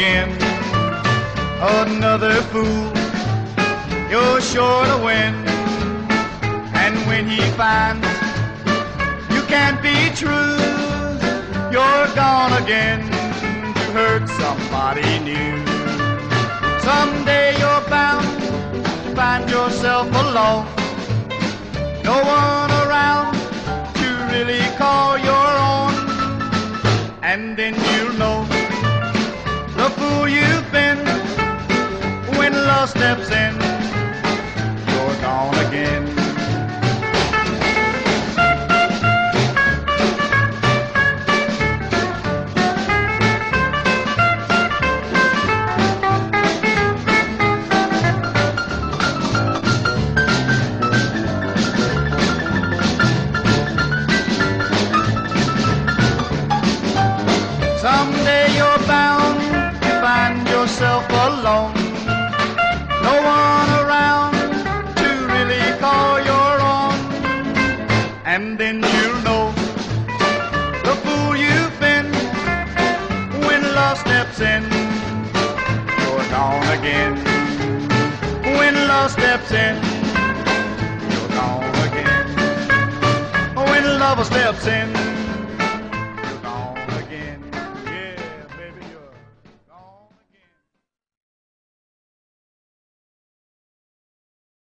again. Another fool, you're sure to win. And when he finds you can't be true, you're gone again to hurt somebody new. Someday you're bound to find yourself alone, no one around to really call your own. And then you'll know the fool you've been. When love steps in, you're gone again. Someday you're bound to find yourself alone, no one around to really call your own. And then you'll know the fool you've been. When love steps in, you're gone again. When love steps in, you're gone again. When love steps in,